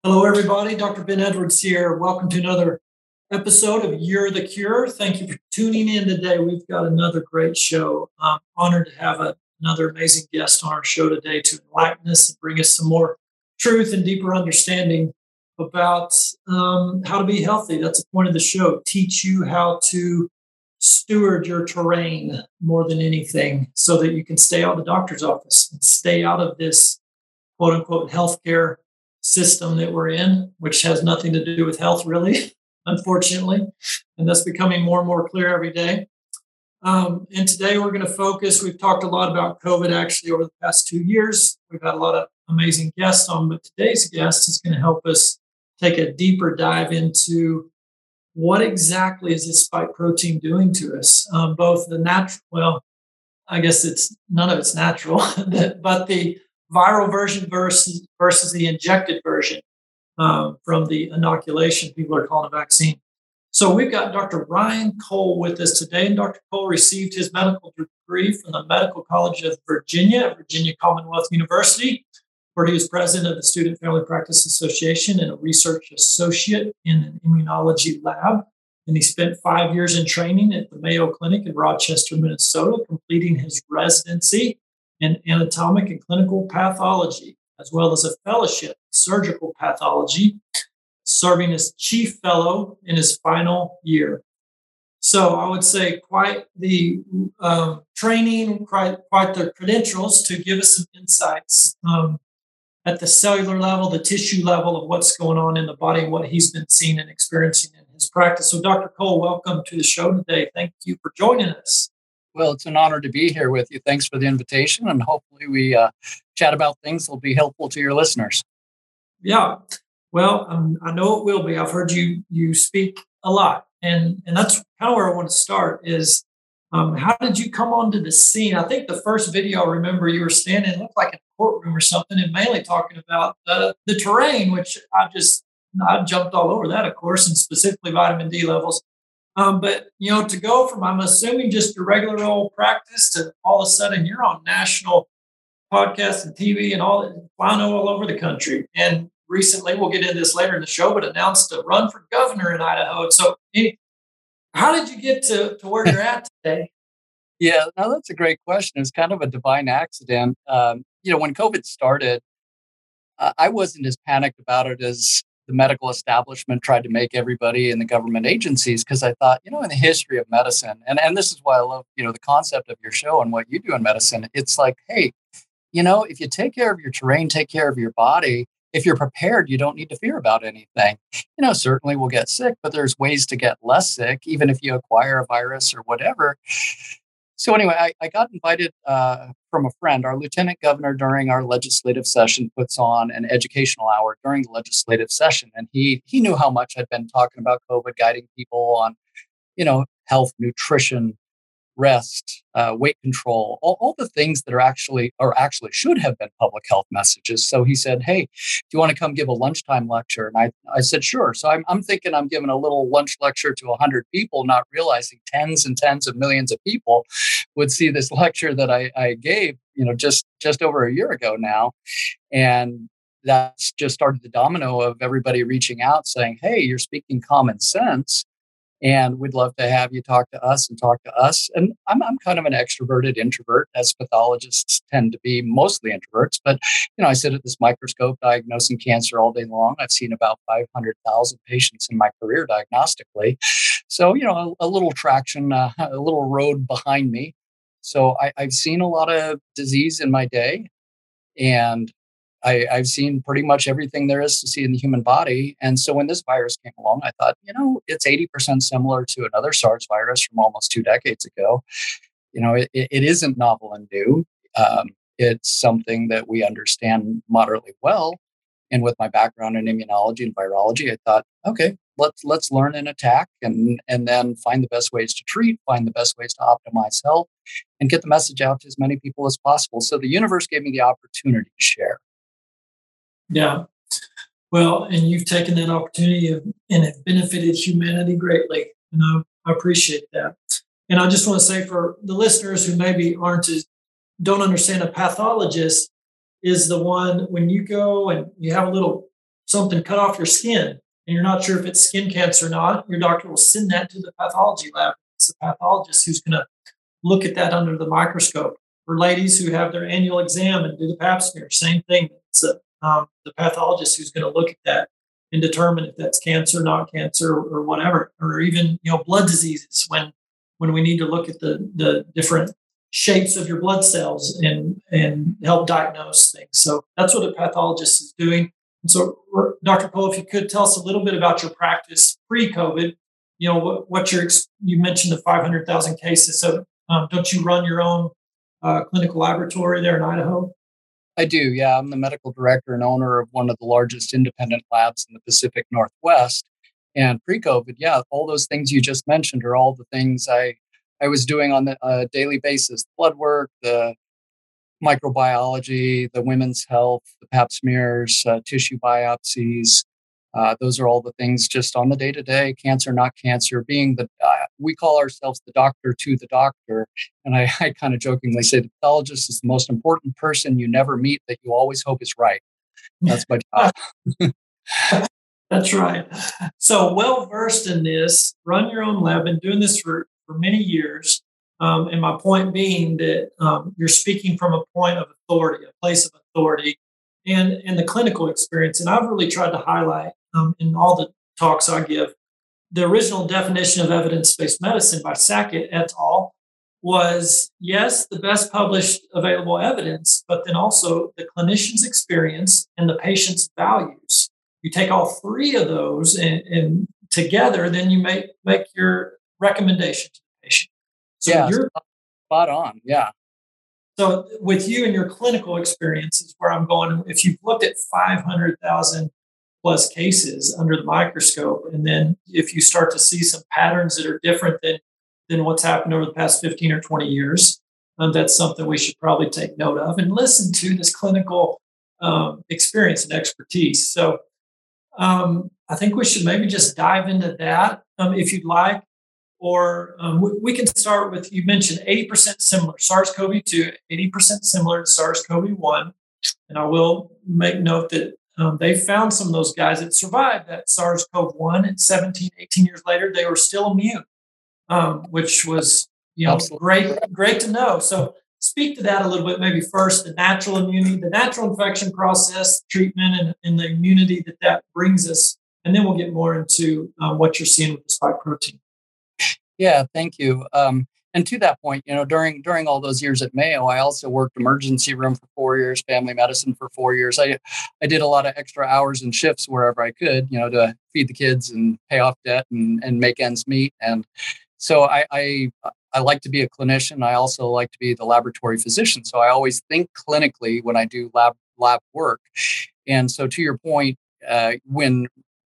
Hello, everybody. Dr. Ben Edwards here. Welcome to another episode of You're the Cure. Thank you for tuning in today. We've got another great show. I'm honored to have another amazing guest on our show today to enlighten us and bring us some more truth and deeper understanding about how to be healthy. That's the point of the show. Teach you how to steward your terrain more than anything so that you can stay out of the doctor's office and stay out of this quote unquote healthcare system that we're in, which has nothing to do with health, really, unfortunately. And that's becoming more and more clear every day. And today we're going to focus. We've talked a lot about COVID actually over the past 2 years. We've had a lot of amazing guests on, but today's guest is going to help us take a deeper dive into what exactly is this spike protein doing to us, both the natural, well, I guess it's none of it's natural, but the viral version versus the injected version from the inoculation people are calling a vaccine. So we've got Dr. Ryan Cole with us today, and Dr. Cole received his medical degree from the Medical College of Virginia at Virginia Commonwealth University, where he was president of the Student Family Practice Association and a research associate in an immunology lab. And he spent 5 years in training at the Mayo Clinic in Rochester, Minnesota, completing his residency in anatomic and clinical pathology, as well as a fellowship in surgical pathology, serving as chief fellow in his final year. So I would say quite the training, quite the credentials to give us some insights at the cellular level, the tissue level of what's going on in the body, what he's been seeing and experiencing in his practice. So Dr. Cole, welcome to the show today. Thank you for joining us. Well, it's an honor to be here with you. Thanks for the invitation, and hopefully we chat about things that will be helpful to your listeners. Yeah, well, I know it will be. I've heard you speak a lot, and that's kind of where I want to start is how did you come onto the scene? I think the first video I remember you were standing, it looked like in a courtroom or something, and mainly talking about the terrain, which I jumped all over that, of course, and specifically vitamin D levels. But, to go from, I'm assuming, just your regular old practice to all of a sudden you're on national podcasts and TV and flying all over the country. And recently, we'll get into this later in the show, but announced a run for governor in Idaho. So how did you get to where you're at today? Yeah, no, that's a great question. It's kind of a divine accident. When COVID started, I wasn't as panicked about it as the medical establishment tried to make everybody in the government agencies, because I thought, in the history of medicine, and this is why I love, the concept of your show and what you do in medicine. It's like, hey, if you take care of your terrain, take care of your body, if you're prepared, you don't need to fear about anything. Certainly we'll get sick, but there's ways to get less sick, even if you acquire a virus or whatever. So anyway, I got invited from a friend. Our lieutenant governor during our legislative session puts on an educational hour during the legislative session. And he knew how much I'd been talking about COVID, guiding people on, health, nutrition, rest, weight control, all the things that are actually should have been public health messages. So he said, hey, do you want to come give a lunchtime lecture? And I said, sure. So I'm thinking I'm giving a little lunch lecture to 100 people, not realizing tens and tens of millions of people would see this lecture that I gave, just over a year ago now. And that's just started the domino of everybody reaching out saying, hey, you're speaking common sense. And we'd love to have you talk to us. And I'm kind of an extroverted introvert, as pathologists tend to be, mostly introverts. But, I sit at this microscope diagnosing cancer all day long. I've seen about 500,000 patients in my career diagnostically. So, a little traction, a little road behind me. So I've seen a lot of disease in my day. And I've seen pretty much everything there is to see in the human body. And so when this virus came along, I thought, it's 80% similar to another SARS virus from almost 2 decades ago. It isn't novel and new. It's something that we understand moderately well. And with my background in immunology and virology, I thought, okay, let's learn and attack and then find the best ways to treat, find the best ways to optimize health, and get the message out to as many people as possible. So the universe gave me the opportunity to share. Yeah. Well, and you've taken that opportunity and have benefited humanity greatly. And I appreciate that. And I just want to say for the listeners who maybe don't understand, a pathologist is the one when you go and you have a little something cut off your skin and you're not sure if it's skin cancer or not, your doctor will send that to the pathology lab. It's the pathologist who's going to look at that under the microscope. For ladies who have their annual exam and do the pap smear, same thing. It's the pathologist who's going to look at that and determine if that's cancer, not cancer, or whatever, or even blood diseases when we need to look at the different shapes of your blood cells and help diagnose things. So that's what a pathologist is doing. And so, Dr. Cole, if you could tell us a little bit about your practice pre-COVID. You mentioned the 500,000 cases. So don't you run your own clinical laboratory there in Idaho? I do, yeah. I'm the medical director and owner of one of the largest independent labs in the Pacific Northwest. And pre-COVID, yeah, all those things you just mentioned are all the things I was doing on a daily basis. Blood work, the microbiology, the women's health, the pap smears, tissue biopsies. Those are all the things just on the day-to-day, cancer, not cancer, we call ourselves the doctor to the doctor. And I kind of jokingly say the pathologist is the most important person you never meet that you always hope is right. That's my job. That's right. So well-versed in this, run your own lab, been doing this for many years. And my point being that you're speaking from a point of authority, a place of authority, and the clinical experience. And I've really tried to highlight in all the talks I give, the original definition of evidence-based medicine by Sackett et al. Was, yes, the best published available evidence, but then also the clinician's experience and the patient's values. You take all three of those and together, then you make your recommendation to the patient. So yeah, you're spot on. Yeah. So with you and your clinical experience is where I'm going. If you've looked at 500,000 plus cases under the microscope, and then if you start to see some patterns that are different than what's happened over the past 15 or 20 years, that's something we should probably take note of and listen to this clinical experience and expertise. So I think we should maybe just dive into that if you'd like. Or we can start with, you mentioned 80% similar, SARS-CoV-2, 80% similar to SARS-CoV-1. And I will make note that they found some of those guys that survived that SARS-CoV-1 and 17, 18 years later, they were still immune, which was great to know. So speak to that a little bit, maybe first, the natural immunity, the natural infection process, treatment, and the immunity that brings us. And then we'll get more into what you're seeing with the spike protein. Yeah, thank you. And to that point, during all those years at Mayo, I also worked emergency room for 4 years, family medicine for 4 years. I did a lot of extra hours and shifts wherever I could, to feed the kids and pay off debt and make ends meet. And so I like to be a clinician. I also like to be the laboratory physician. So I always think clinically when I do lab work. And so to your point, when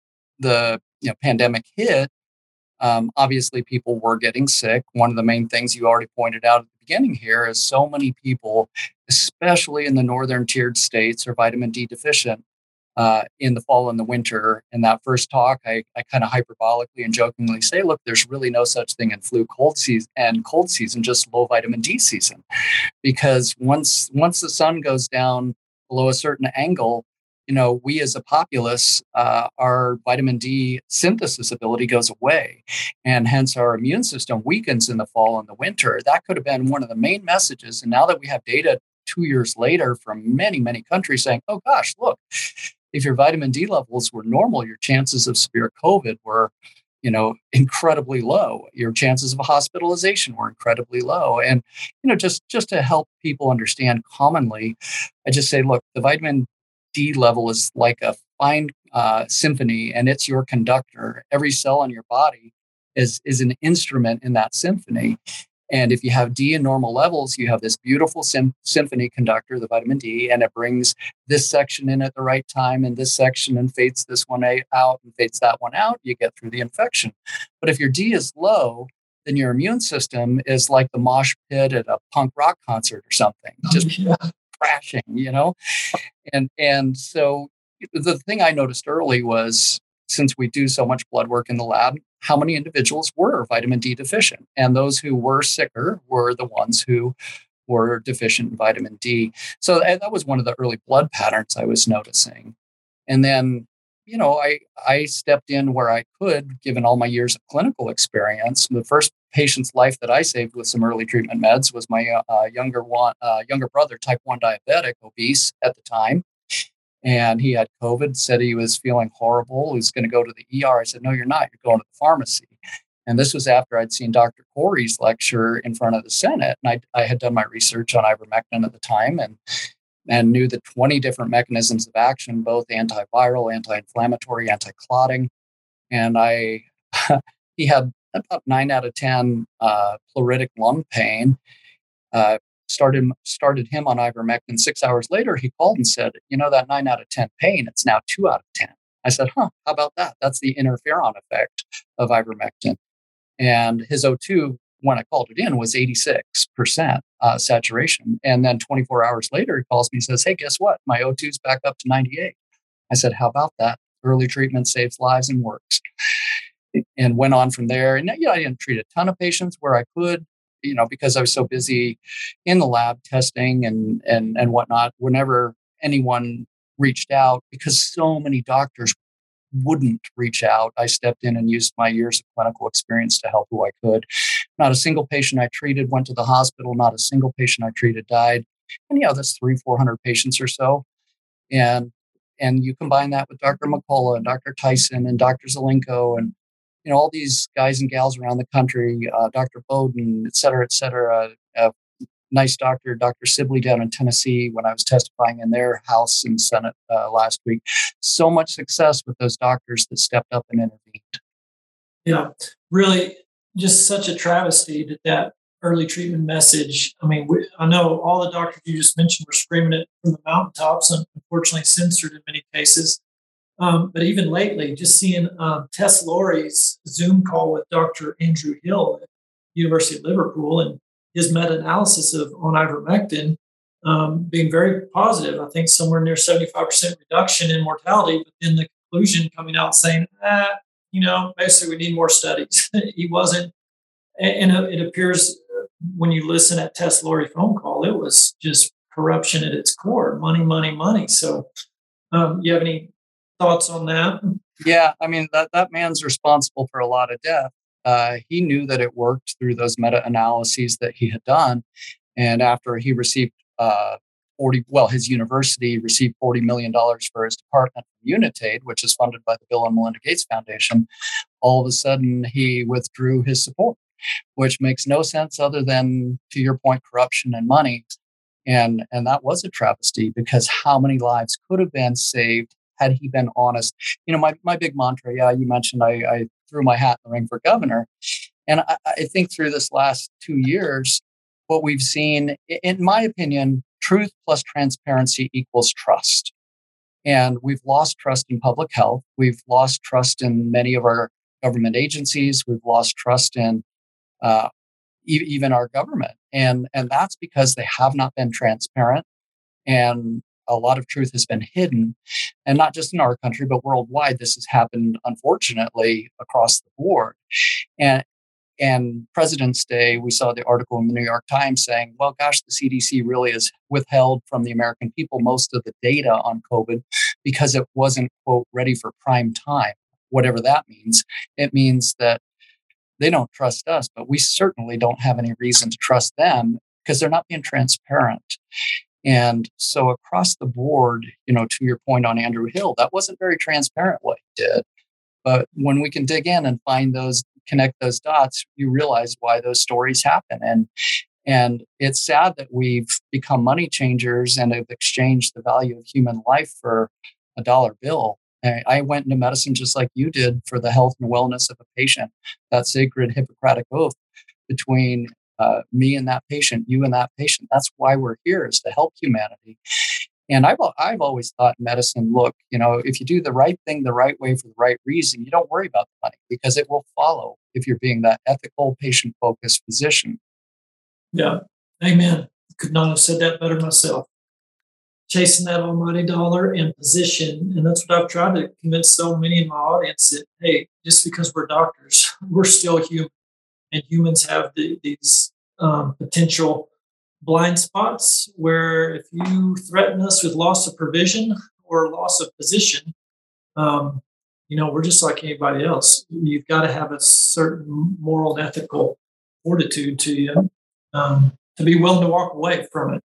the pandemic hit, obviously, people were getting sick. One of the main things you already pointed out at the beginning here is so many people, especially in the northern tiered states, are vitamin D deficient in the fall and the winter. In that first talk, I kind of hyperbolically and jokingly say, look, there's really no such thing in cold season, just low vitamin D season. Because once the sun goes down below a certain angle, we as a populace, our vitamin D synthesis ability goes away, and hence our immune system weakens in the fall and the winter. That could have been one of the main messages. And now that we have data 2 years later from many, many countries saying, oh gosh, look, if your vitamin D levels were normal, your chances of severe COVID were, incredibly low. Your chances of hospitalization were incredibly low. And, just to help people understand commonly, I just say, look, the vitamin D level is like a fine symphony, and it's your conductor. Every cell on your body is an instrument in that symphony. And if you have D in normal levels, you have this beautiful symphony conductor, the vitamin D, and it brings this section in at the right time and this section and fades this one out and fades that one out. You get through the infection. But if your D is low, then your immune system is like the mosh pit at a punk rock concert or something, just crashing, And so the thing I noticed early was, since we do so much blood work in the lab, how many individuals were vitamin D deficient. And those who were sicker were the ones who were deficient in vitamin D. So that was one of the early blood patterns I was noticing. And then I stepped in where I could, given all my years of clinical experience. The first patient's life that I saved with some early treatment meds was my younger brother, type 1 diabetic, obese at the time. And he had COVID, said he was feeling horrible. He was going to go to the ER. I said, no, you're not. You're going to the pharmacy. And this was after I'd seen Dr. Corey's lecture in front of the Senate. And I had done my research on ivermectin at the time and knew the 20 different mechanisms of action, both antiviral, anti-inflammatory, anti-clotting. And he had about 9 out of 10 pleuritic lung pain. Started him on ivermectin. 6 hours later, he called and said, that 9 out of 10 pain, it's now 2 out of 10. I said, how about that? That's the interferon effect of ivermectin. And his O2, when I called it in, was 86% saturation. And then 24 hours later, he calls me and says, hey, guess what? My O2's back up to 98. I said, how about that? Early treatment saves lives and works. And went on from there. And I didn't treat a ton of patients where I could, because I was so busy in the lab testing and whatnot. Whenever anyone reached out, because so many doctors wouldn't reach out, I stepped in and used my years of clinical experience to help who I could. Not a single patient I treated went to the hospital. Not a single patient I treated died. And that's 300-400 patients or so. And you combine that with Dr. McCullough and Dr. Tyson and Dr. Zelenko and all these guys and gals around the country, Dr. Bowden, et cetera, nice doctor, Dr. Sibley down in Tennessee when I was testifying in their House and Senate last week. So much success with those doctors that stepped up and intervened. Yeah, really just such a travesty that early treatment message. I mean, I know all the doctors you just mentioned were screaming it from the mountaintops, and unfortunately censored in many cases. But even lately, just seeing Tess Laurie's Zoom call with Dr. Andrew Hill at University of Liverpool and his meta-analysis on ivermectin being very positive. I think somewhere near 75% reduction in mortality, but then the conclusion coming out saying, basically we need more studies. He wasn't, and it appears when you listen at Tess Laurie phone call, it was just corruption at its core, money, money, money. So you have any thoughts on that? Yeah, I mean, that man's responsible for a lot of death. He knew that it worked through those meta-analyses that he had done. And after he received his university received $40 million for his department from Unitaid, which is funded by the Bill and Melinda Gates Foundation, all of a sudden he withdrew his support, which makes no sense other than, to your point, corruption and money. And that was a travesty, because how many lives could have been saved had he been honest? My big mantra, you mentioned I threw my hat in the ring for governor. And I think through this last 2 years, what we've seen, in my opinion, truth plus transparency equals trust. And we've lost trust in public health. We've lost trust in many of our government agencies. We've lost trust in even our government. And that's because they have not been transparent. And a lot of truth has been hidden, and not just in our country, but worldwide. This has happened, unfortunately, across the board. And President's Day, we saw the article in the New York Times saying, well, gosh, the CDC really has withheld from the American people most of the data on COVID because it wasn't, quote, ready for prime time. Whatever that means. It means that they don't trust us, but we certainly don't have any reason to trust them because they're not being transparent. And so across the board, to your point on Andrew Hill, that wasn't very transparent what he did. But when we can dig in and connect those dots, you realize why those stories happen. And it's sad that we've become money changers and have exchanged the value of human life for a dollar bill. I went into medicine just like you did for the health and wellness of a patient, that sacred Hippocratic oath between me and that patient, you and that patient. That's why we're here, is to help humanity. And I've always thought in medicine, look, if you do the right thing the right way for the right reason, you don't worry about the money because it will follow if you're being that ethical, patient-focused physician. Yeah, amen. Could not have said that better myself. Chasing that almighty dollar and position. And that's what I've tried to convince so many in my audience that, hey, just because we're doctors, we're still human. And humans have these potential blind spots where if you threaten us with loss of provision or loss of position, we're just like anybody else. You've got to have a certain moral and ethical fortitude to you to be willing to walk away from it.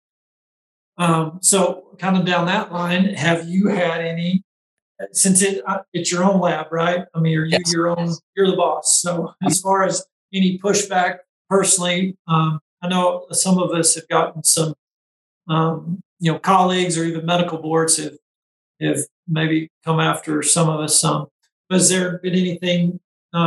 So, kind of down that line, have you had any? Since it's your own lab, right? I mean, are you Yes. you're the boss. So, as far as any pushback personally, I know some of us have gotten some, colleagues or even medical boards have maybe come after some of us some. Has there been anything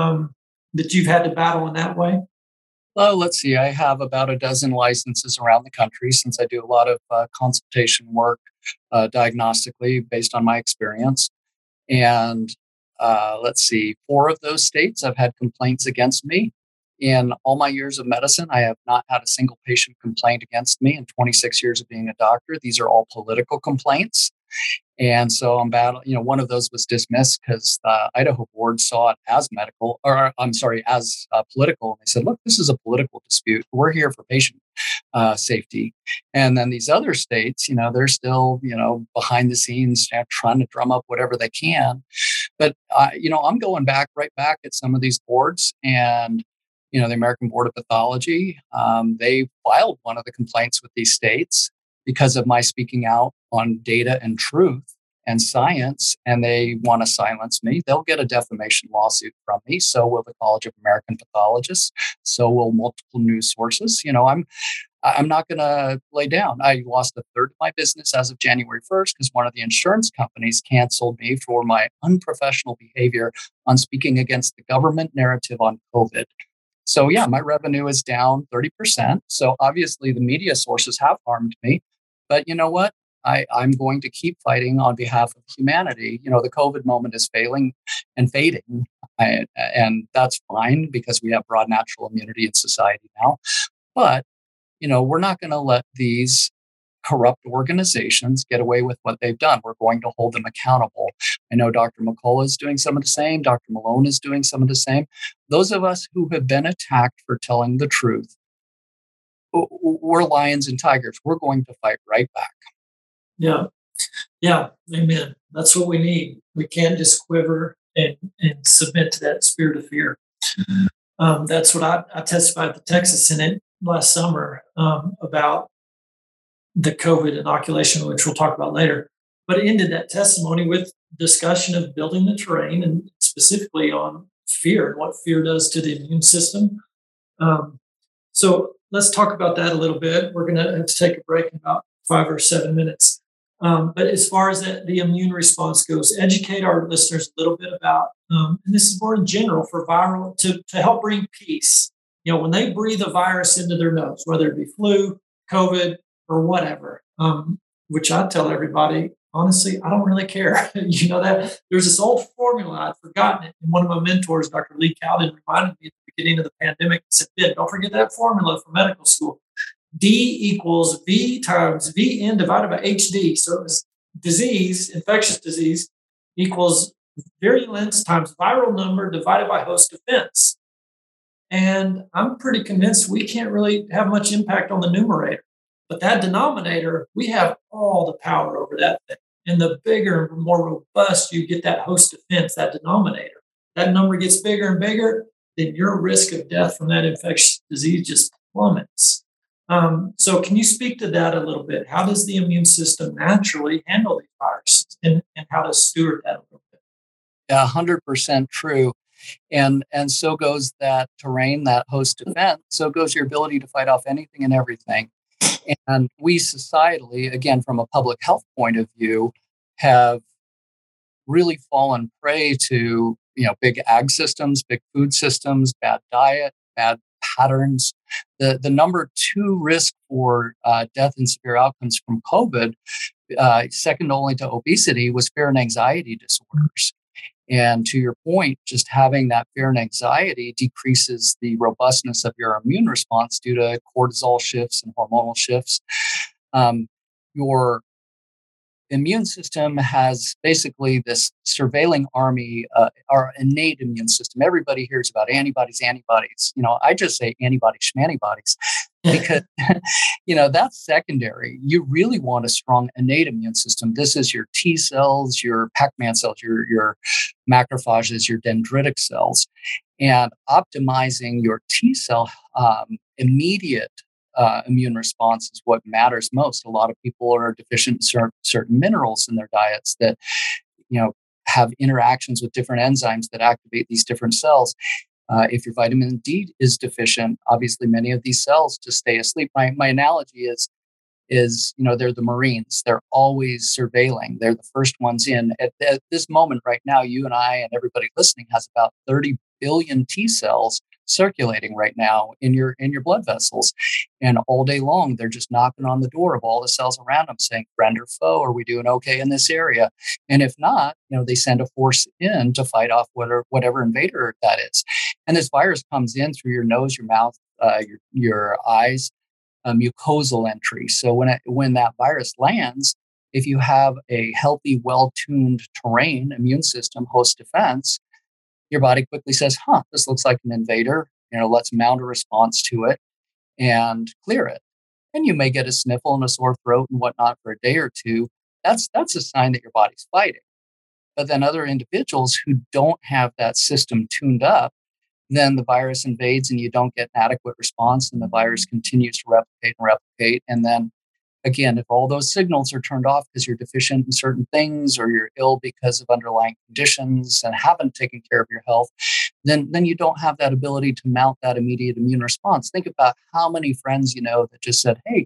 that you've had to battle in that way? Well, let's see. I have about a dozen licenses around the country since I do a lot of consultation work diagnostically based on my experience. And let's see, four of those states have had complaints against me. In all my years of medicine, I have not had a single patient complaint against me in 26 years of being a doctor. These are all political complaints. And so I'm battling, one of those was dismissed because the Idaho board saw it as medical, or I'm sorry, as political. And they said, look, this is a political dispute. We're here for patient safety. And then these other states, they're still, behind the scenes trying to drum up whatever they can. But, I'm going right back at some of these boards and, the American Board of Pathology, they filed one of the complaints with these states because of my speaking out on data and truth and science, and they want to silence me. They'll get a defamation lawsuit from me. So will the College of American Pathologists. So will multiple news sources. I'm not going to lay down. I lost a third of my business as of January 1st because one of the insurance companies canceled me for my unprofessional behavior on speaking against the government narrative on COVID. So yeah, my revenue is down 30%. So obviously the media sources have harmed me. But you know what? I'm going to keep fighting on behalf of humanity. The COVID moment is failing and fading. And that's fine because we have broad natural immunity in society now. But, we're not going to let these corrupt organizations get away with what they've done. We're going to hold them accountable. I know Dr. McCullough is doing some of the same. Dr. Malone is doing some of the same. Those of us who have been attacked for telling the truth, we're lions and tigers. We're going to fight right back. Yeah. Yeah. Amen. That's what we need. We can't just quiver and submit to that spirit of fear. That's what I testified at the Texas Senate last summer about the COVID inoculation, which we'll talk about later. But it ended that testimony with discussion of building the terrain and specifically on fear and what fear does to the immune system. So let's talk about that a little bit. We're going to have to take a break in about 5 or 7 minutes. But as far as the immune response goes, educate our listeners a little bit about, and this is more in general for viral, to help bring peace. When they breathe a virus into their nose, whether it be flu, COVID, or whatever, which I tell everybody, honestly, I don't really care. That there's this old formula, I'd forgotten it. And one of my mentors, Dr. Lee Cowden, reminded me at the beginning of the pandemic, and said, Ben, don't forget that formula for medical school. D equals V times VN divided by HD. So it was disease, infectious disease, equals virulence times viral number divided by host defense. And I'm pretty convinced we can't really have much impact on the numerator. But that denominator, we have all the power over that thing. And the bigger and more robust you get that host defense, that denominator, that number gets bigger and bigger, then your risk of death from that infectious disease just plummets. So can you speak to that a little bit? How does the immune system naturally handle these viruses and how to steward that a little bit? Yeah, 100% true. And so goes that terrain, that host defense. So goes your ability to fight off anything and everything. And we societally, again, from a public health point of view, have really fallen prey to, big ag systems, big food systems, bad diet, bad patterns. The number 2 risk for death and severe outcomes from COVID, second only to obesity, was fear and anxiety disorders. And to your point, just having that fear and anxiety decreases the robustness of your immune response due to cortisol shifts and hormonal shifts. Your immune system has basically this surveilling army, our innate immune system. Everybody hears about antibodies. I just say antibodies, schmantibodies. because that's secondary. You really want a strong innate immune system. This is your T cells, your Pac-Man cells, your macrophages, your dendritic cells, and optimizing your T cell immediate immune response is what matters most. A lot of people are deficient in certain minerals in their diets that have interactions with different enzymes that activate these different cells. If your vitamin D is deficient, obviously many of these cells just stay asleep. My analogy is they're the Marines. They're always surveilling. They're the first ones in. At this moment right now, you and I and everybody listening has about 30 billion T cells circulating right now in your blood vessels, and all day long they're just knocking on the door of all the cells around them, saying, "Friend or foe? Are we doing okay in this area?" And if not, they send a force in to fight off whatever invader that is. And this virus comes in through your nose, your mouth, your eyes, mucosal entry. So when that virus lands, if you have a healthy, well-tuned terrain immune system, host defense, your body quickly says, this looks like an invader. Let's mount a response to it and clear it. And you may get a sniffle and a sore throat and whatnot for a day or two. That's a sign that your body's fighting. But then other individuals who don't have that system tuned up, then the virus invades and you don't get an adequate response, and the virus continues to replicate. And then again, if all those signals are turned off because you're deficient in certain things or you're ill because of underlying conditions and haven't taken care of your health, then you don't have that ability to mount that immediate immune response. Think about how many friends that just said, "Hey,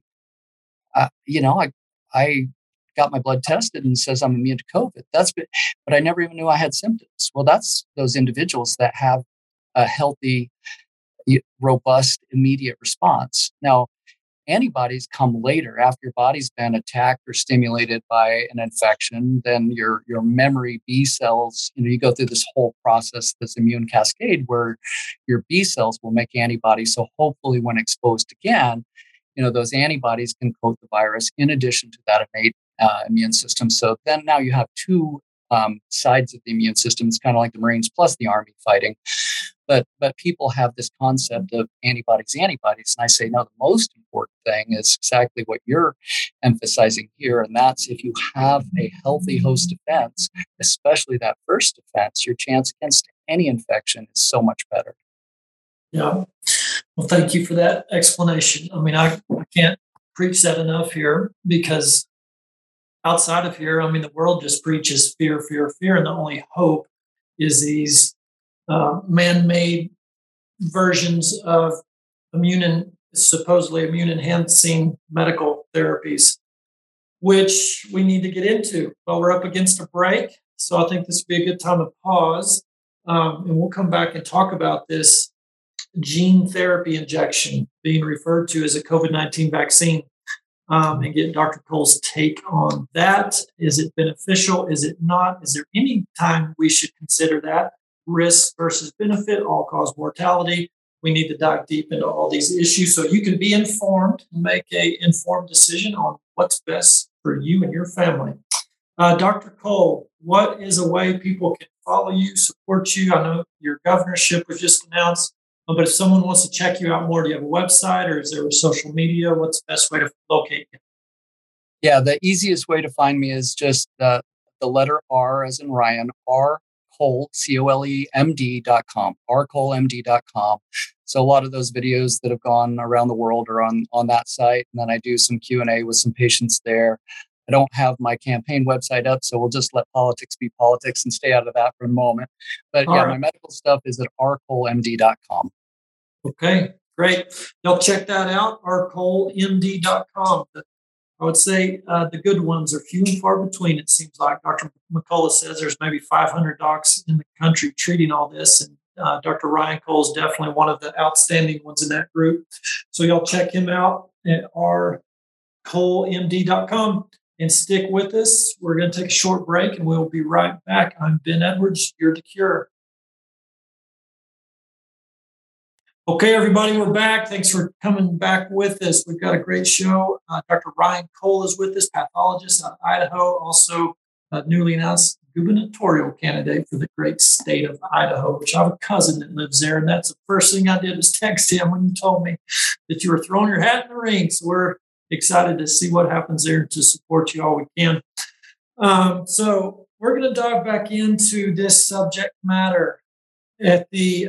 I got my blood tested and says I'm immune to COVID. But I never even knew I had symptoms." Well, that's those individuals that have a healthy, robust, immediate response. Now, antibodies come later after your body's been attacked or stimulated by an infection. Then your memory B cells, you go through this whole process, this immune cascade where your B cells will make antibodies. So hopefully when exposed again, those antibodies can coat the virus in addition to that innate immune system. So then now you have two sides of the immune system. It's kind of like the Marines plus the Army fighting. But people have this concept of antibodies. And I say, no, the most important thing is exactly what you're emphasizing here. And that's if you have a healthy host defense, especially that first defense, your chance against any infection is so much better. Yeah. Well, thank you for that explanation. I mean, I can't preach that enough here, because outside of here, the world just preaches fear, fear, fear. And the only hope is these man-made versions of supposedly immune enhancing medical therapies, which we need to get into. Well, we're up against a break, so I think this would be a good time to pause, and we'll come back and talk about this gene therapy injection being referred to as a COVID-19 vaccine, and get Dr. Cole's take on that. Is it beneficial? Is it not? Is there any time we should consider that? Risk versus benefit, all-cause mortality. We need to dive deep into all these issues so you can be informed and make an informed decision on what's best for you and your family. Dr. Cole, what is a way people can follow you, support you? I know your governorship was just announced, but if someone wants to check you out more, do you have a website or is there a social media? What's the best way to locate you? Yeah, the easiest way to find me is just the letter R as in Ryan, rcole, COLEMD.com, rcolemd.com. So a lot of those videos that have gone around the world are on that site. And then I do some Q&A with some patients there. I don't have my campaign website up, so we'll just let politics be politics and stay out of that for a moment. But all right. My medical stuff is at rcolemd.com. Okay, great. Y'all check that out, rcolemd.com. I would say the good ones are few and far between. It seems like Dr. McCullough says there's maybe 500 docs in the country treating all this. And Dr. Ryan Cole is definitely one of the outstanding ones in that group. So y'all check him out at rcolemd.com and stick with us. We're going to take a short break and we'll be right back. I'm Ben Edwards. You're the Cure. Okay, everybody, we're back. Thanks for coming back with us. We've got a great show. Dr. Ryan Cole is with us, pathologist out of Idaho, also newly announced gubernatorial candidate for the great state of Idaho, which I have a cousin that lives there. And that's the first thing I did was text him when you told me that you were throwing your hat in the ring. So we're excited to see what happens there to support you all we can. So we're going to dive back into this subject matter at the,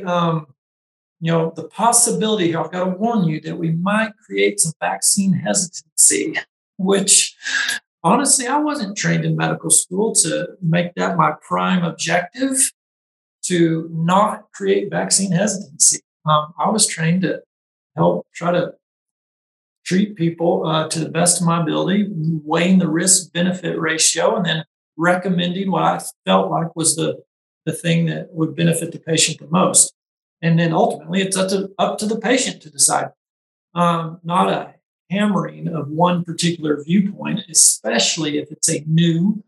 the possibility. I've got to warn you that we might create some vaccine hesitancy, which honestly, I wasn't trained in medical school to make that my prime objective, to not create vaccine hesitancy. I was trained to help try to treat people to the best of my ability, weighing the risk-benefit ratio, and then recommending what I felt like was the thing that would benefit the patient the most. And then ultimately, it's up to the patient to decide, not a hammering of one particular viewpoint, especially if it's a new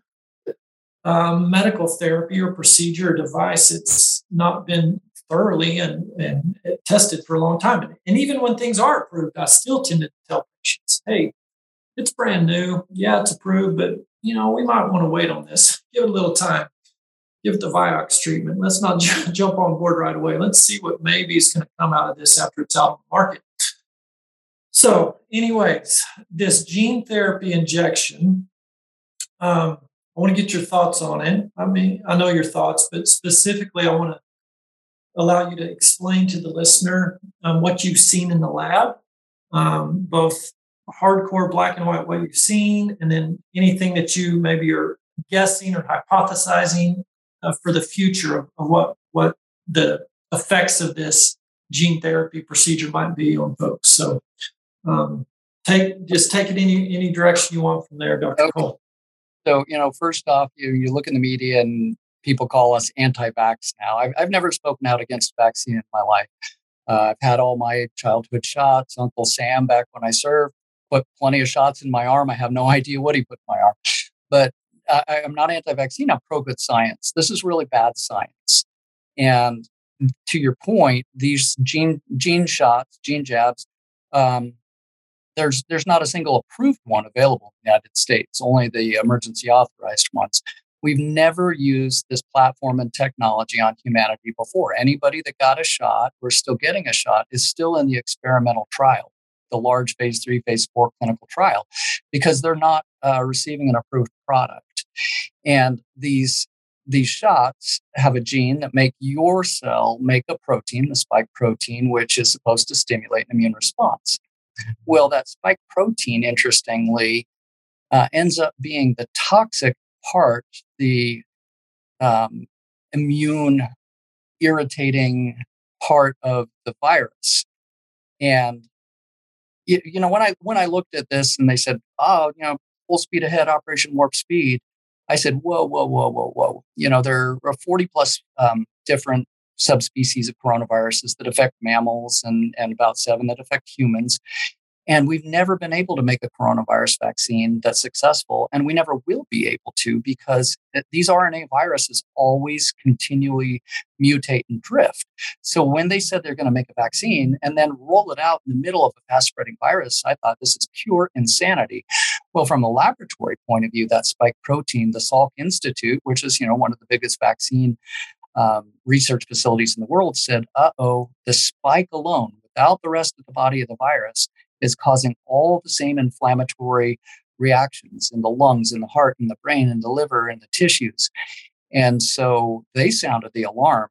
medical therapy or procedure or device. It's not been thoroughly and tested for a long time. And even when things are approved, I still tend to tell patients, hey, it's brand new. Yeah, it's approved, but we might want to wait on this. Give it a little time. Give it the Vioxx treatment. Let's not jump on board right away. Let's see what maybe is going to come out of this after it's out on the market. So anyways, this gene therapy injection, I want to get your thoughts on it. I mean, I know your thoughts, but specifically, I want to allow you to explain to the listener what you've seen in the lab, both hardcore black and white, what you've seen, and then anything that you maybe are guessing or hypothesizing for the future of what the effects of this gene therapy procedure might be on folks. So take it any direction you want from there, Dr. Okay. Cole. So, first off, you look in the media and people call us anti-vax now. I've never spoken out against vaccine in my life. I've had all my childhood shots. Uncle Sam, back when I served, put plenty of shots in my arm. I have no idea what he put in my arm. But I'm not anti-vaccine. I'm pro-good science. This is really bad science. And to your point, these gene shots, gene jabs, there's not a single approved one available in the United States, only the emergency authorized ones. We've never used this platform and technology on humanity before. Anybody that got a shot or still getting a shot is still in the experimental trial, the large phase 3, phase 4 clinical trial, because they're not receiving an approved product. And these shots have a gene that make your cell make a protein, the spike protein, which is supposed to stimulate an immune response. Well, that spike protein, interestingly, ends up being the toxic part, the immune irritating part of the virus. And when I looked at this and they said, full speed ahead, Operation Warp Speed, I said, whoa. There are 40 plus different subspecies of coronaviruses that affect mammals and about 7 that affect humans. And we've never been able to make a coronavirus vaccine that's successful, and we never will be able to, because these RNA viruses always continually mutate and drift. So when they said they're going to make a vaccine and then roll it out in the middle of a fast-spreading virus, I thought this is pure insanity. Well, from a laboratory point of view, that spike protein, the Salk Institute, which is one of the biggest vaccine research facilities in the world, said, the spike alone, without the rest of the body of the virus, is causing all the same inflammatory reactions in the lungs, in the heart, in the brain, in the liver, in the tissues. And so they sounded the alarm.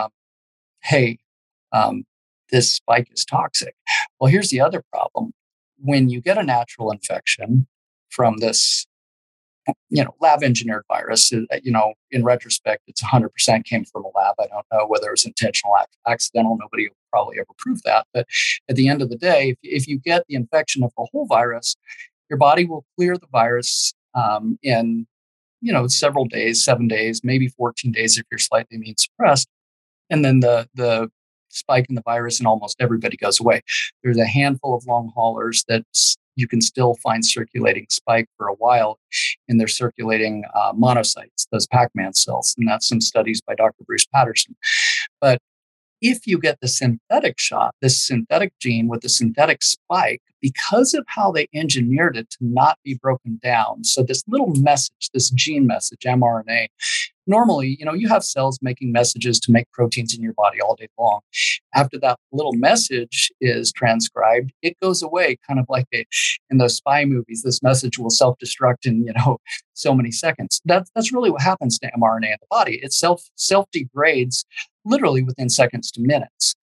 This spike is toxic. Well, here's the other problem. When you get a natural infection from this, lab engineered virus, in retrospect, it's 100% came from a lab. I don't know whether it was intentional, accidental. Nobody will probably ever prove that. But at the end of the day, if you get the infection of the whole virus, your body will clear the virus in, several days, 7 days, maybe 14 days if you're slightly immune suppressed. And then the spike in the virus in almost everybody goes away. There's a handful of long haulers that you can still find circulating spike for a while, and they're circulating monocytes, those Pac-Man cells. And that's some studies by Dr. Bruce Patterson. But if you get the synthetic shot, this synthetic gene with the synthetic spike, because of how they engineered it to not be broken down. So this little message, this gene message, mRNA, normally, you have cells making messages to make proteins in your body all day long. After that little message is transcribed, it goes away, kind of like in those spy movies. This message will self-destruct in so many seconds. That's really what happens to mRNA in the body. It self degrades literally within seconds to minutes.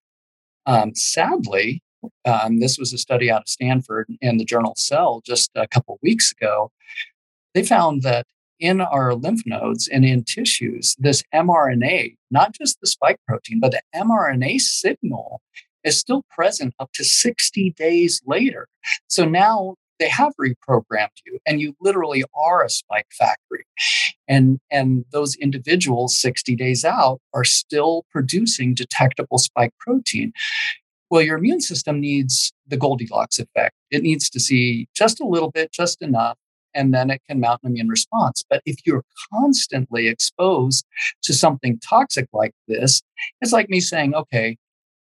Sadly, this was a study out of Stanford in the journal Cell just a couple of weeks ago. They found that in our lymph nodes and in tissues, this mRNA, not just the spike protein, but the mRNA signal is still present up to 60 days later. So now they have reprogrammed you and you literally are a spike factory. And those individuals 60 days out are still producing detectable spike protein. Well, your immune system needs the Goldilocks effect. It needs to see just a little bit, just enough, and then it can mount an immune response. But if you're constantly exposed to something toxic like this, it's like me saying, okay,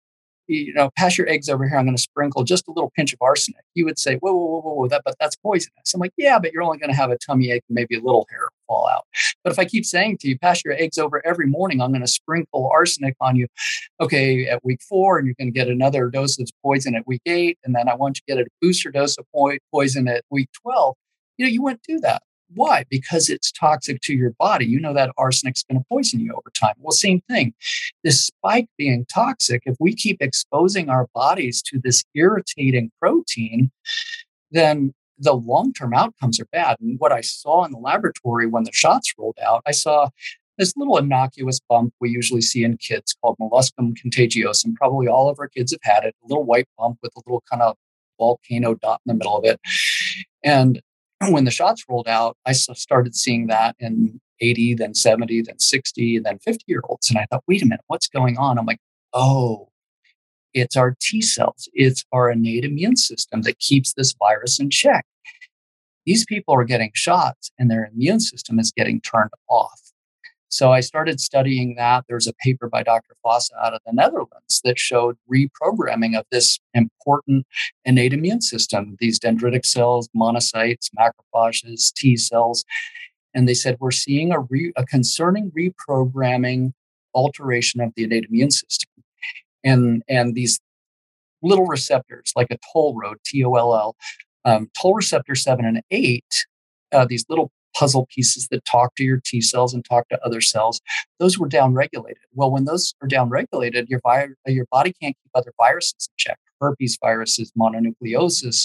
pass your eggs over here. I'm going to sprinkle just a little pinch of arsenic. You would say, whoa, but that's poisonous. I'm like, yeah, but you're only going to have a tummy ache and maybe a little hair fall out. But if I keep saying to you, pass your eggs over every morning, I'm going to sprinkle arsenic on you. Okay, at week 4, and you're going to get another dose of poison at week 8. And then I want you to get a booster dose of poison at week 12. You wouldn't do that. Why? Because it's toxic to your body. You know that arsenic's going to poison you over time. Well, same thing. This spike being toxic, if we keep exposing our bodies to this irritating protein, then the long-term outcomes are bad. And what I saw in the laboratory when the shots rolled out, I saw this little innocuous bump we usually see in kids called molluscum contagiosum. Probably all of our kids have had it, a little white bump with a little kind of volcano dot in the middle of it. And when the shots rolled out, I started seeing that in 80, then 70, then 60, and then 50-year-olds. And I thought, wait a minute, what's going on? I'm like, oh, it's our T cells. It's our innate immune system that keeps this virus in check. These people are getting shots and their immune system is getting turned off. So I started studying that. There's a paper by Dr. Fossa out of the Netherlands that showed reprogramming of this important innate immune system, these dendritic cells, monocytes, macrophages, T cells. And they said, we're seeing a concerning reprogramming alteration of the innate immune system. And these little receptors, like a toll road, TOLL, toll receptor 7 and 8, these little puzzle pieces that talk to your T cells and talk to other cells, those were downregulated. Well, when those are downregulated, your body can't keep other viruses in check. Herpes viruses, mononucleosis,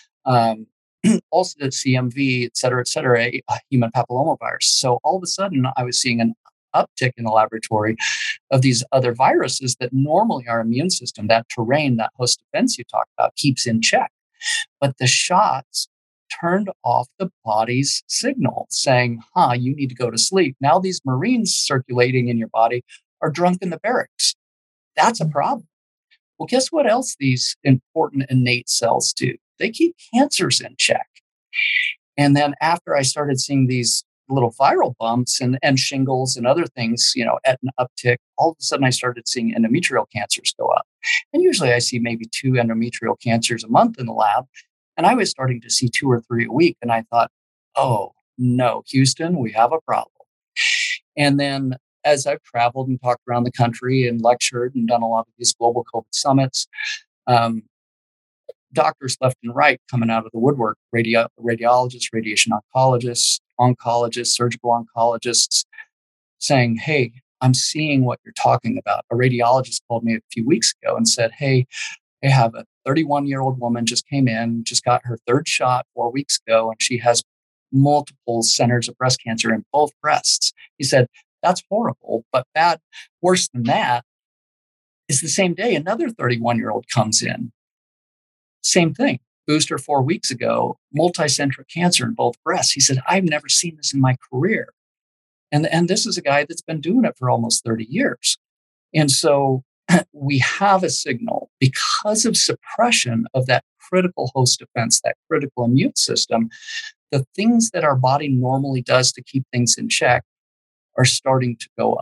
also the CMV, et cetera, human papillomavirus. So all of a sudden, I was seeing an uptick in the laboratory of these other viruses that normally our immune system, that terrain, that host defense you talked about, keeps in check. But the shots turned off the body's signal saying, you need to go to sleep. Now these Marines circulating in your body are drunk in the barracks. That's a problem. Well, guess what else these important innate cells do? They keep cancers in check. And then after I started seeing these little viral bumps and shingles and other things, at an uptick, all of a sudden I started seeing endometrial cancers go up. And usually I see maybe 2 endometrial cancers a month in the lab. And I was starting to see 2 or 3 a week. And I thought, oh, no, Houston, we have a problem. And then as I've traveled and talked around the country and lectured and done a lot of these global COVID summits, doctors left and right coming out of the woodwork, radiologists, radiation oncologists, surgical oncologists, saying, hey, I'm seeing what you're talking about. A radiologist called me a few weeks ago and said, hey, I have a 31-year-old woman just came in, just got her 3rd shot 4 weeks ago, and she has multiple centers of breast cancer in both breasts. He said, that's horrible, but worse than that is the same day another 31-year-old comes in. Same thing. Booster 4 weeks ago, multicentric cancer in both breasts. He said, I've never seen this in my career. And this is a guy that's been doing it for almost 30 years. And so we have a signal because of suppression of that critical host defense, that critical immune system. The things that our body normally does to keep things in check are starting to go up.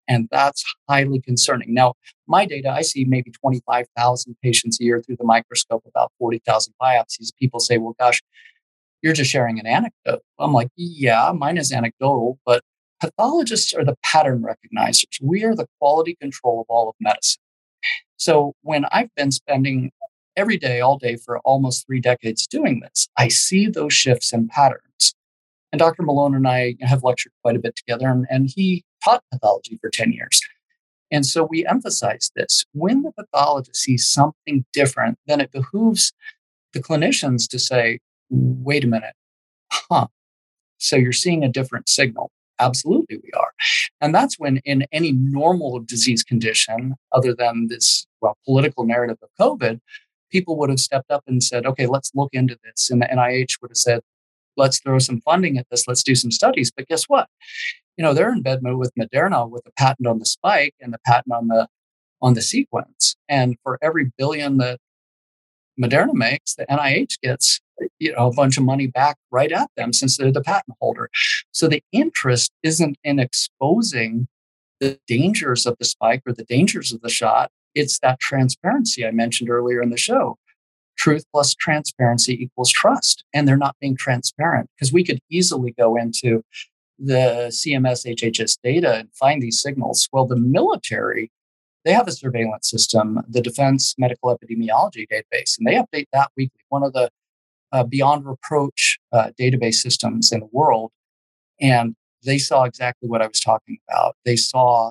And that's highly concerning. Now, my data, I see maybe 25,000 patients a year through the microscope, about 40,000 biopsies. People say, well, gosh, you're just sharing an anecdote. I'm like, yeah, mine is anecdotal, but pathologists are the pattern recognizers. We are the quality control of all of medicine. So when I've been spending every day, all day for almost 3 decades doing this, I see those shifts in patterns. And Dr. Malone and I have lectured quite a bit together, and he taught pathology for 10 years. And so we emphasize this. When the pathologist sees something different, then it behooves the clinicians to say, wait a minute, huh? So you're seeing a different signal. Absolutely, we are. And that's when, in any normal disease condition, other than this political narrative of COVID, people would have stepped up and said, okay, let's look into this. And the NIH would have said, let's throw some funding at this. Let's do some studies. But guess what? They're in bed with Moderna with the patent on the spike and the patent on the sequence. And for every billion that Moderna makes, the NIH gets a bunch of money back right at them since they're the patent holder. So the interest isn't in exposing the dangers of the spike or the dangers of the shot. It's that transparency I mentioned earlier in the show. Truth plus transparency equals trust. And they're not being transparent, because we could easily go into the CMS HHS data and find these signals. Well, the military, they have a surveillance system, the Defense Medical Epidemiology Database, and they update that weekly. One of the beyond reproach database systems in the world. And they saw exactly what I was talking about. They saw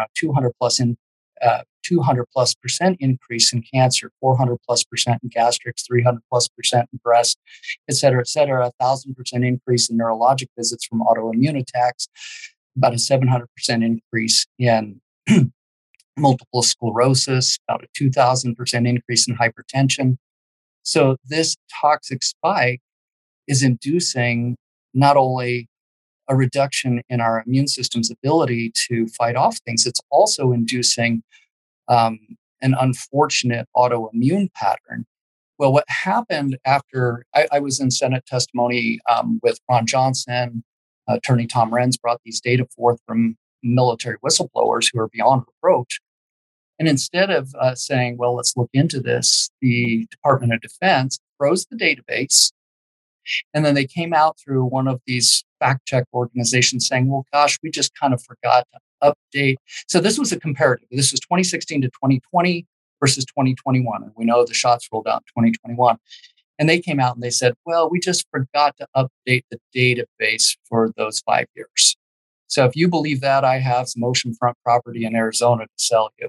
200+% increase in cancer, 400+% in gastrics, 300+% in breast, et cetera, 1,000% increase in neurologic visits from autoimmune attacks, about a 700% increase in multiple sclerosis, about a 2,000% increase in hypertension. So this toxic spike is inducing not only a reduction in our immune system's ability to fight off things, it's also inducing an unfortunate autoimmune pattern. Well, what happened after I was in Senate testimony with Ron Johnson, Attorney Tom Renz brought these data forth from military whistleblowers who are beyond reproach. And instead of saying, well, let's look into this, the Department of Defense froze the database. And then they came out through one of these fact check organizations saying, well, gosh, we just kind of forgot to update. So this was a comparative. This was 2016 to 2020 versus 2021. And we know the shots rolled out in 2021. And they came out and they said, well, we just forgot to update the database for those 5 years. So if you believe that, I have some oceanfront property in Arizona to sell you.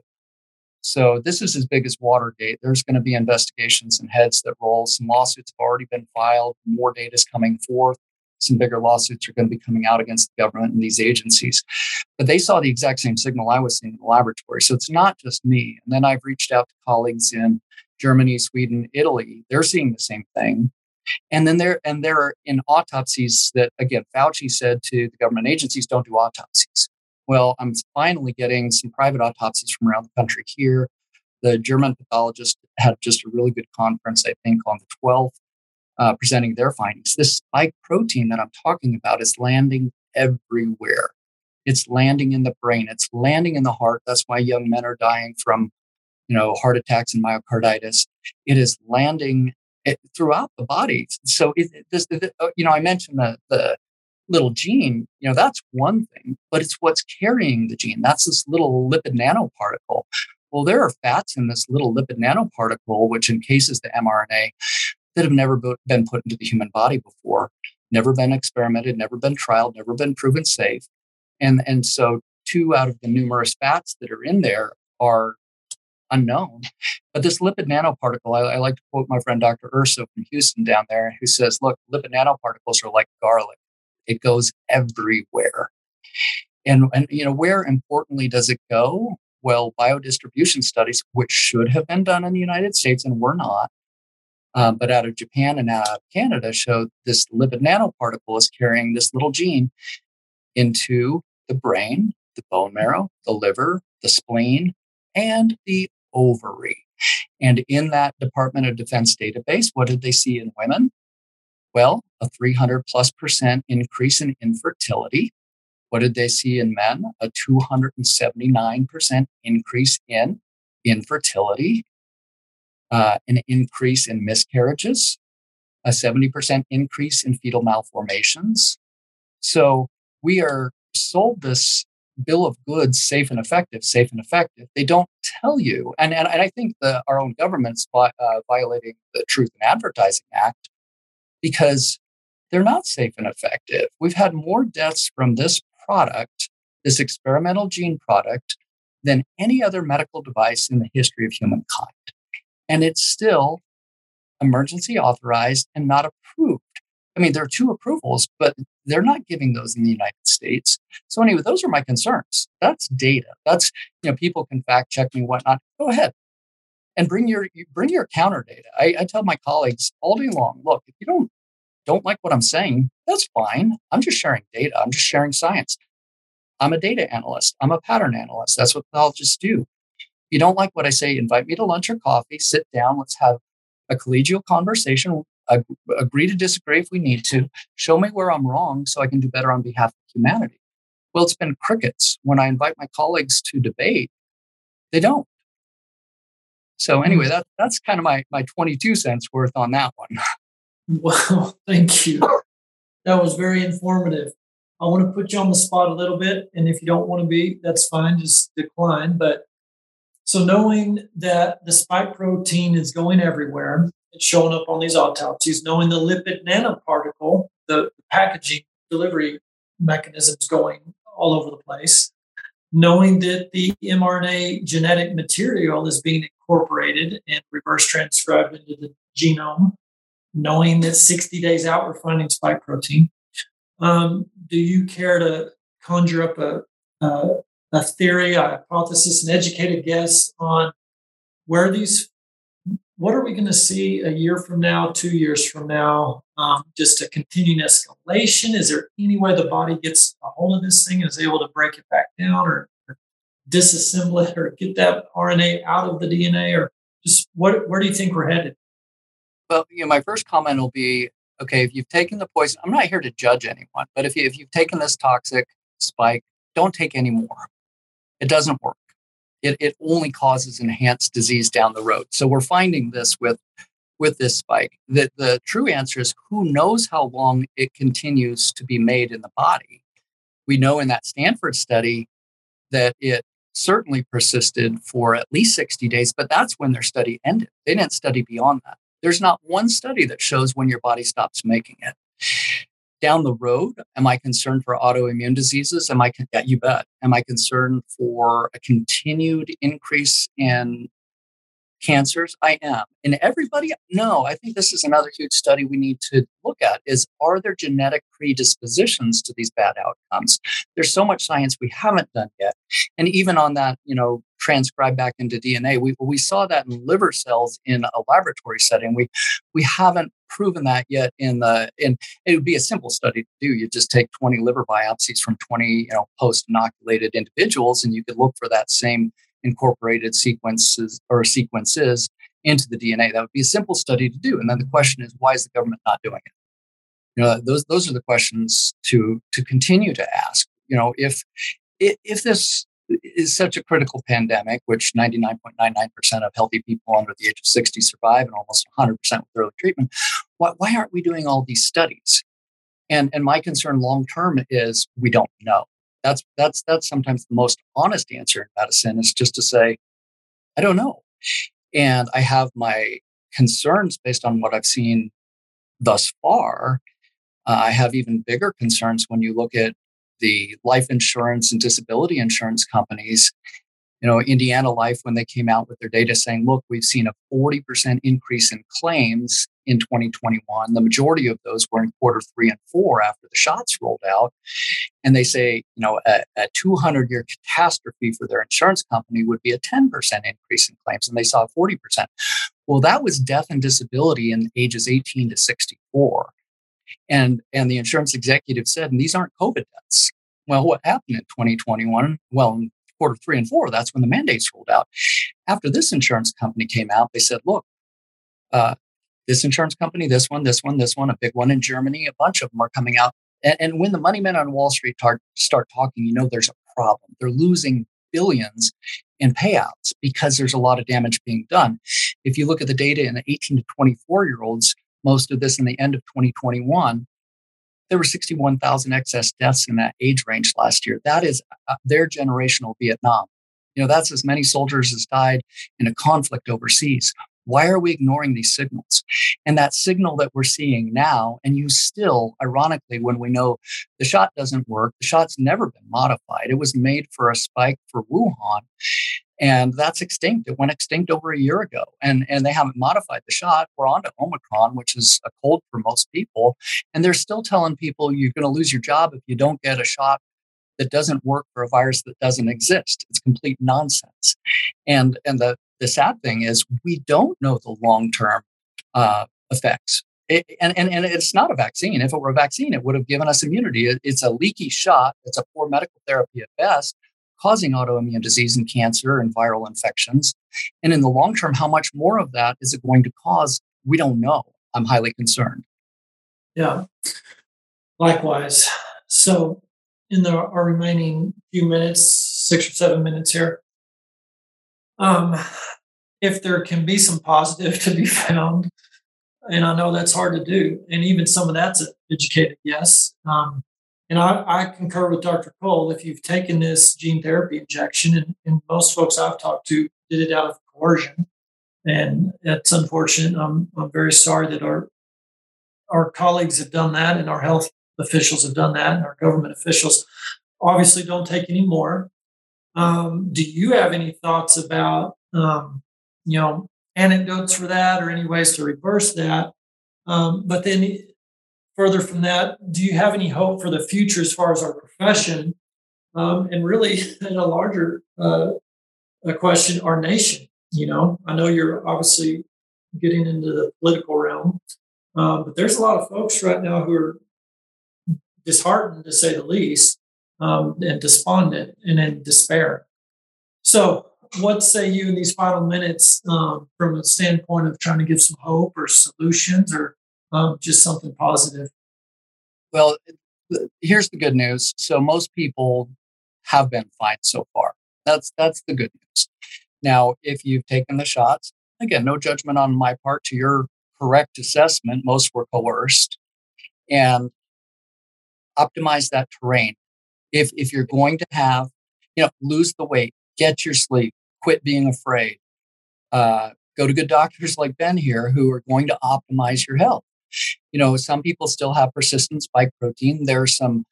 So this is as big as Watergate. There's going to be investigations and heads that roll. Some lawsuits have already been filed. More data is coming forth. Some bigger lawsuits are going to be coming out against the government and these agencies. But they saw the exact same signal I was seeing in the laboratory. So it's not just me. And then I've reached out to colleagues in Germany, Sweden, Italy. They're seeing the same thing. And then there are in autopsies that, again, Fauci said to the government agencies, don't do autopsies. Well, I'm finally getting some private autopsies from around the country here. The German pathologist had just a really good conference, I think, on the 12th, presenting their findings. This spike protein that I'm talking about is landing everywhere. It's landing in the brain. It's landing in the heart. That's why young men are dying from, heart attacks and myocarditis. It is landing throughout the body. So, I mentioned the little gene, that's one thing, but it's what's carrying the gene. That's this little lipid nanoparticle. Well, there are fats in this little lipid nanoparticle, which encases the mRNA, that have never been put into the human body before, never been experimented, never been trialed, never been proven safe. And so 2 out of the numerous fats that are in there are unknown. But this lipid nanoparticle, I like to quote my friend Dr. Urso from Houston down there, who says, look, lipid nanoparticles are like garlic. It goes everywhere. And where importantly does it go? Well, biodistribution studies, which should have been done in the United States and were not, but out of Japan and out of Canada, showed this lipid nanoparticle is carrying this little gene into the brain, the bone marrow, the liver, the spleen, and the ovary. And in that Department of Defense database, what did they see in women? Well, a 300+% increase in infertility. What did they see in men? A 279% increase in infertility, an increase in miscarriages, a 70% increase in fetal malformations. So we are sold this bill of goods, safe and effective, safe and effective. They don't tell you. And I think our own government's violating the Truth in Advertising Act because they're not safe and effective. We've had more deaths from this product, this experimental gene product, than any other medical device in the history of humankind. And it's still emergency authorized and not approved. I mean, there are 2 approvals, but they're not giving those in the United States. So anyway, those are my concerns. That's data. That's, people can fact check me, whatnot. Go ahead and bring your counter data. I tell my colleagues all day long, look, if you don't like what I'm saying, that's fine. I'm just sharing data. I'm just sharing science. I'm a data analyst. I'm a pattern analyst. That's what pathologists do. If you don't like what I say, invite me to lunch or coffee, sit down, let's have a collegial conversation, agree to disagree if we need to, show me where I'm wrong so I can do better on behalf of humanity. Well, it's been crickets. When I invite my colleagues to debate, they don't. So anyway, that's kind of my 22 cents worth on that one. Well, thank you. That was very informative. I want to put you on the spot a little bit, and if you don't want to be, that's fine, just decline. But so knowing that the spike protein is going everywhere, it's showing up on these autopsies, knowing the lipid nanoparticle, the packaging delivery mechanisms going all over the place, knowing that the mRNA genetic material is being incorporated and reverse transcribed into the genome, knowing that 60 days out we're finding spike protein. Do you care to conjure up a theory, a hypothesis, an educated guess on what are we going to see a year from now, 2 years from now? Just a continuing escalation? Is there any way the body gets a hold of this thing and is able to break it back down or disassemble it or get that RNA out of the DNA? Or just where do you think we're headed? Well, my first comment will be, okay, if you've taken the poison, I'm not here to judge anyone, but if you've taken this toxic spike, don't take any more. It doesn't work. It only causes enhanced disease down the road. So we're finding this with this spike. The true answer is who knows how long it continues to be made in the body. We know in that Stanford study that it certainly persisted for at least 60 days, but that's when their study ended. They didn't study beyond that. There's not one study that shows when your body stops making it. Down the road, am I concerned for autoimmune diseases? Yeah, you bet. Am I concerned for a continued increase in cancers? I am. And everybody, no, I think this is another huge study we need to look at is, are there genetic predispositions to these bad outcomes? There's so much science we haven't done yet. And even on that, transcribe back into DNA, we saw that in liver cells in a laboratory setting. We haven't proven that yet it would be a simple study to do. You just take 20 liver biopsies from 20, post-inoculated individuals, and you could look for that same incorporated sequences into the DNA. That would be a simple study to do. And then the question is, why is the government not doing it? Those are the questions to continue to ask. If this is such a critical pandemic, which 99.99% of healthy people under the age of 60 survive and almost 100% with early treatment, why aren't we doing all these studies? And my concern long term is we don't know. That's sometimes the most honest answer in medicine, is just to say, I don't know. And I have my concerns based on what I've seen thus far. I have even bigger concerns when you look at the life insurance and disability insurance companies. Indiana Life, when they came out with their data saying, look, we've seen a 40% increase in claims in 2021. The majority of those were in quarter 3 and 4 after the shots rolled out. And they say, a 200-year catastrophe for their insurance company would be a 10% increase in claims. And they saw 40%. Well, that was death and disability in ages 18 to 64. And the insurance executive said, and these aren't COVID deaths. Well, what happened in 2021? Well, in quarter 3 and 4, that's when the mandates rolled out. After this insurance company came out, they said, look, this insurance company, this one, a big one in Germany, a bunch of them are coming out And when the money men on Wall Street start talking, there's a problem. They're losing billions in payouts because there's a lot of damage being done. If you look at the data in the 18 to 24-year-olds, most of this in the end of 2021, there were 61,000 excess deaths in that age range last year. That is their generational Vietnam. That's as many soldiers as died in a conflict overseas. Why are we ignoring these signals? And that signal that we're seeing now, and you still, ironically, when we know the shot doesn't work, the shot's never been modified. It was made for a spike for Wuhan, and that's extinct. It went extinct over a year ago, and they haven't modified the shot. We're on to Omicron, which is a cold for most people, and they're still telling people you're going to lose your job if you don't get a shot that doesn't work for a virus that doesn't exist. It's complete nonsense. And the sad thing is we don't know the long-term effects. And it's not a vaccine. If it were a vaccine, it would have given us immunity. It's a leaky shot. It's a poor medical therapy at best, causing autoimmune disease and cancer and viral infections. And in the long term, how much more of that is it going to cause? We don't know. I'm highly concerned. Yeah, likewise. So in our remaining few minutes, 6 or 7 minutes here, if there can be some positive to be found, and I know that's hard to do, and even some of that's an educated guess. And I concur with Dr. Cole. If you've taken this gene therapy injection, and most folks I've talked to did it out of coercion, and it's unfortunate. I'm very sorry that our colleagues have done that, and our health officials have done that, and our government officials obviously don't take any more. Do you have any thoughts about anecdotes for that, or any ways to reverse that? But then further from that, do you have any hope for the future as far as our profession, and really in a larger question, our nation? I know you're obviously getting into the political realm, but there's a lot of folks right now who are disheartened, to say the least, and despondent and in despair. So, what say you in these final minutes, from a standpoint of trying to give some hope or solutions, or just something positive? Well, here's the good news. So most people have been fine so far. That's the good news. Now, if you've taken the shots, again, no judgment on my part to your correct assessment. Most were coerced, and optimize that terrain. If you're going to have, lose the weight, get your sleep, quit being afraid, go to good doctors like Ben here who are going to optimize your health. Some people still have persistent spike protein. There are some,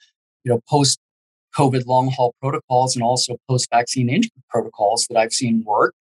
post-COVID long haul protocols and also post-vaccine injury protocols that I've seen work.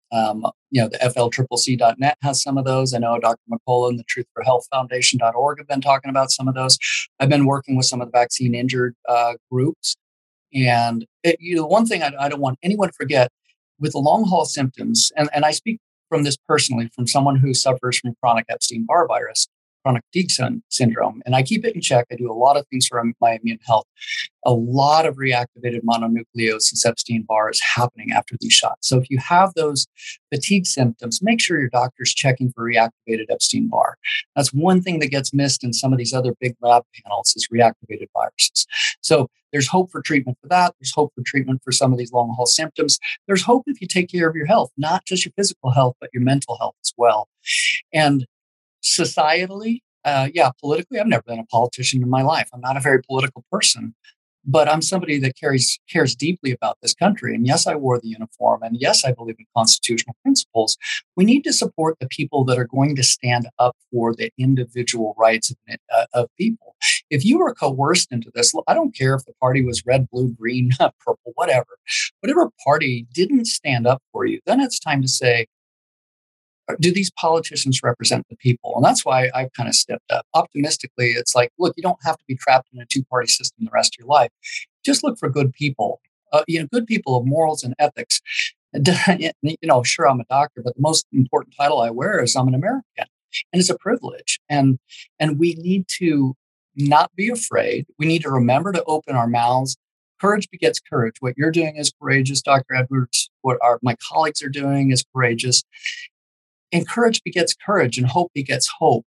The flccc.net has some of those. I know Dr. McCullough and the truthforhealthfoundation.org have been talking about some of those. I've been working with some of the vaccine injured groups. And one thing I don't want anyone to forget with the long haul symptoms, and I speak from this personally, from someone who suffers from chronic Epstein-Barr virus, chronic fatigue syndrome, and I keep it in check. I do a lot of things for my immune health. A lot of reactivated mononucleosis Epstein-Barr is happening after these shots. So if you have those fatigue symptoms, make sure your doctor's checking for reactivated Epstein-Barr. That's one thing that gets missed in some of these other big lab panels is reactivated viruses. So there's hope for treatment for that. There's hope for treatment for some of these long haul symptoms. There's hope if you take care of your health, not just your physical health, but your mental health as well. And societally, politically, I've never been a politician in my life. I'm not a very political person, but I'm somebody that cares deeply about this country. And yes, I wore the uniform. And yes, I believe in constitutional principles. We need to support the people that are going to stand up for the individual rights of people. If you were coerced into this, I don't care if the party was red, blue, green, purple, whatever party didn't stand up for you, then it's time to say, do these politicians represent the people? And that's why I've kind of stepped up. Optimistically, it's like, look, you don't have to be trapped in a two-party system the rest of your life. Just look for good people, good people of morals and ethics. Sure, I'm a doctor, but the most important title I wear is I'm an American. And it's a privilege. And we need to not be afraid. We need to remember to open our mouths. Courage begets courage. What you're doing is courageous, Dr. Edwards. What my colleagues are doing is courageous. And courage begets courage, and hope begets hope.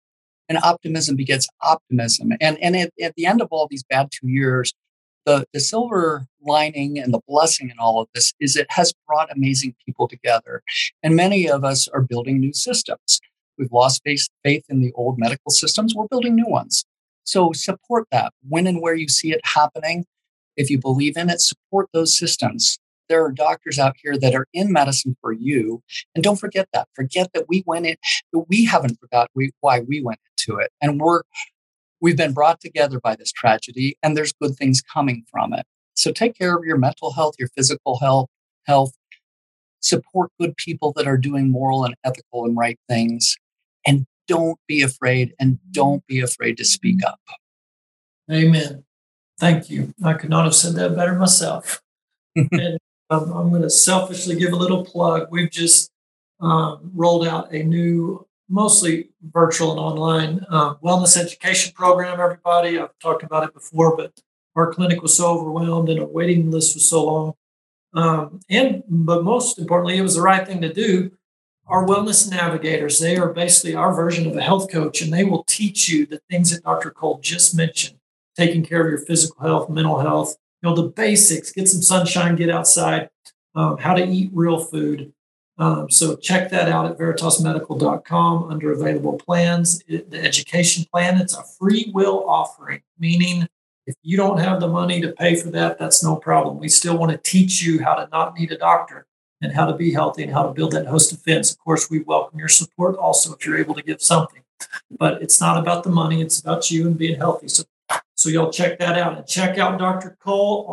And optimism begets optimism. And at the end of all these bad 2 years, the silver lining and the blessing in all of this is it has brought amazing people together. And many of us are building new systems. We've lost faith in the old medical systems. We're building new ones. So support that when and where you see it happening. If you believe in it, support those systems. There are doctors out here that are in medicine for you. And don't forget that. Forget that we went in, we haven't forgot why we went into it. And we've been brought together by this tragedy, and there's good things coming from it. So take care of your mental health, your physical health, support good people that are doing moral and ethical and right things. And don't be afraid, and don't be afraid to speak up. Amen. Thank you. I could not have said that better myself. And I'm going to selfishly give a little plug. We've just rolled out a new, mostly virtual and online wellness education program, everybody. I've talked about it before, but our clinic was so overwhelmed and our waiting list was so long. But most importantly, it was the right thing to do. Our wellness navigators, they are basically our version of a health coach, and they will teach you the things that Dr. Cole just mentioned, taking care of your physical health, mental health, the basics, get some sunshine, get outside, how to eat real food. So check that out at veritasmedical.com under available plans. The education plan, it's a free will offering, meaning if you don't have the money to pay for that, that's no problem. We still want to teach you how to not need a doctor and how to be healthy and how to build that host defense. Of course, we welcome your support also if you're able to give something. But it's not about the money. It's about you and being healthy. So y'all check that out. And check out Dr. Cole,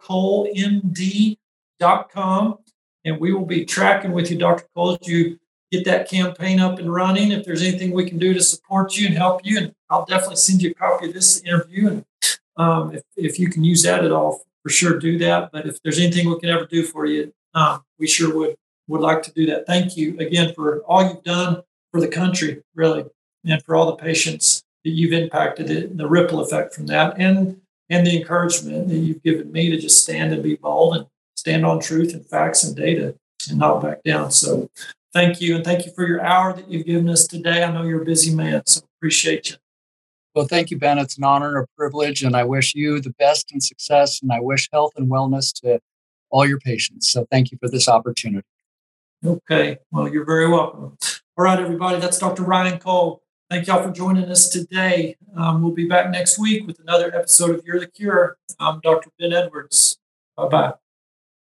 rcolemd.com. And we will be tracking with you, Dr. Cole, as you get that campaign up and running. If there's anything we can do to support you and help you, and I'll definitely send you a copy of this interview. And if you can use that at all, for sure do that. But if there's anything we can ever do for you, we sure would like to do that. Thank you again for all you've done for the country, really, and for all the patients that you've impacted, it, the ripple effect from that, and the encouragement that you've given me to just stand and be bold and stand on truth and facts and data and not back down. So thank you. And thank you for your hour that you've given us today. I know you're a busy man, so appreciate you. Well, thank you, Ben. It's an honor and a privilege, and I wish you the best and success, and I wish health and wellness to all your patients. So thank you for this opportunity. Okay. Well, you're very welcome. All right, everybody. That's Dr. Ryan Cole. Thank y'all for joining us today. We'll be back next week with another episode of You're the Cure. I'm Dr. Ben Edwards. Bye-bye.